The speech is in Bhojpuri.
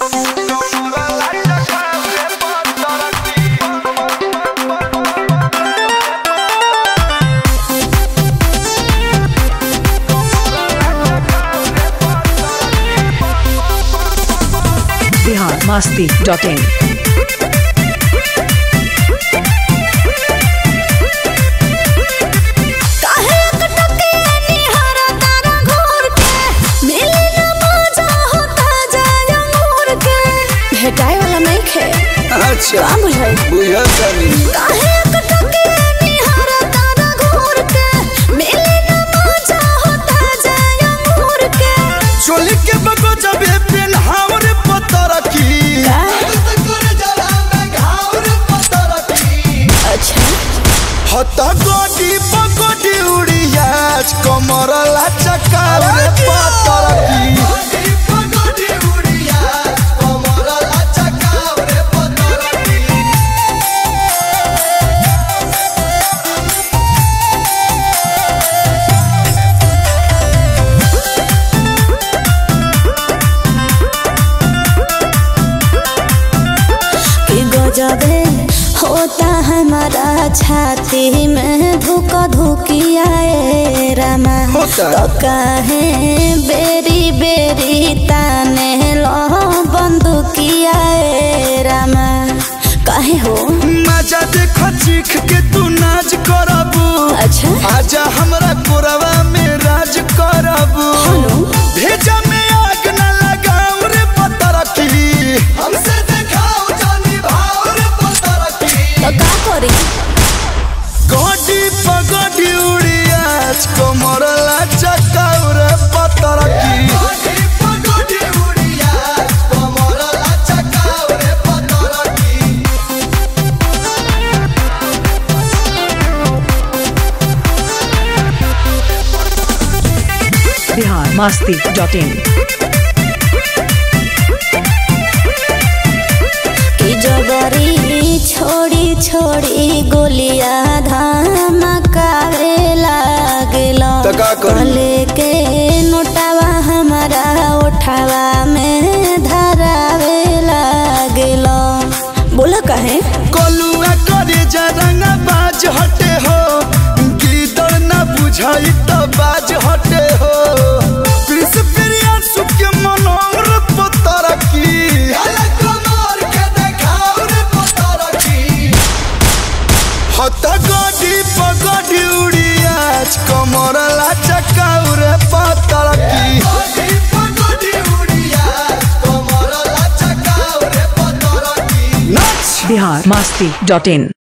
biharmasti.in भेटाए वाला नहीं खे। अच्छा का बुझाई बुझल तनी काहे कटके निहारा तारा घूर के मिले न मजा होता जाय अंगूर के चोली के बगो जबे पेन हावरे पतर की अच्छा हता गोडी पगोडी उड़िया कमर ला चकारे पतर की जबे होता हमारा छाती में धुका धुकियाए रामा तो काहे बेरी बेरी ताने लो बंदुकियाए रामा काहे हो मजा देखो चीख के तू नाच करबू अच्छा आजा हमरा कोरवा में राज करबू भेजा में आग न लगाऊ रे पतर की हमसे तो का करी गोडी पगोडी उड़िया कमर ला चकाऊ रे पतर की पगोडी उड़िया कमर ला चकाऊ रे पतर की biharmasti.in कि जबरी छोड़ी छोड़ी गोलिया धमकावे लागलो तो का करी? कले के नोटावा हमारा उठावा में धरावे लागलो बोला काहे कोलुआ करे जरंगा बाज हटे हो गीदड़ ना बुझाई तो बाज हटे हो कृष्ण प्रिया सुखे मनोहर पतर की हता गोडी पगोडी उड़िया कमर ला चकाऊ रे पतर की biharmasti.in